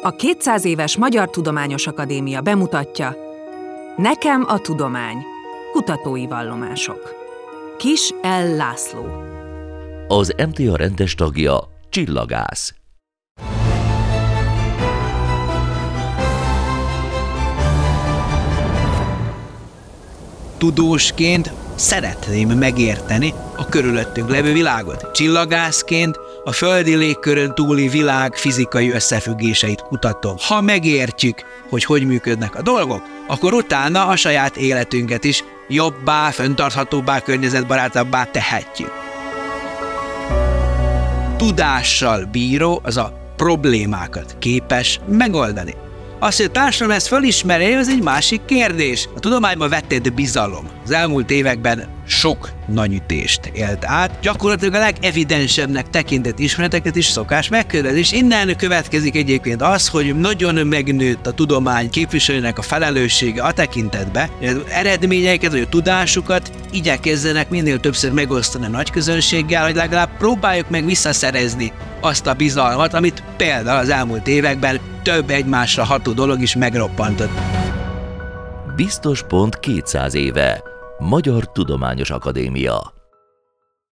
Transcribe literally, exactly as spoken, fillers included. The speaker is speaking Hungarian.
A kétszáz éves Magyar Tudományos Akadémia bemutatja Nekem a tudomány. Kutatói vallomások. Kiss L. László. Az em té á rendes tagja Csillagász. Tudósként szeretném megérteni a körülöttünk levő világot. Csillagászként a földi légkörön túli világ fizikai összefüggéseit kutatom. Ha megértjük, hogy hogy működnek a dolgok, akkor utána a saját életünket is jobbá, fenntarthatóbbá, környezetbarátabbá tehetjük. Tudással bíró, az a problémákat képes megoldani. Azt, hogy a társadalom ezt felismeri, az egy másik kérdés. A tudományban vetett bizalom az elmúlt években sok nagy ütést élt át. Gyakorlatilag a legevidensebbnek tekintett ismereteket is szokás megkérdezni, és innen következik egyébként az, hogy nagyon megnőtt a tudomány képviselőnek a felelőssége a tekintetbe, hogy az eredményeiket, vagy a tudásukat igyekezzenek minél többször megosztani a nagy közönséggel, hogy legalább próbáljuk meg visszaszerezni azt a bizalmat, amit például az elmúlt években több egymásra ható dolog is megroppantott. Biztos pont kétszáz éve. Magyar Tudományos Akadémia.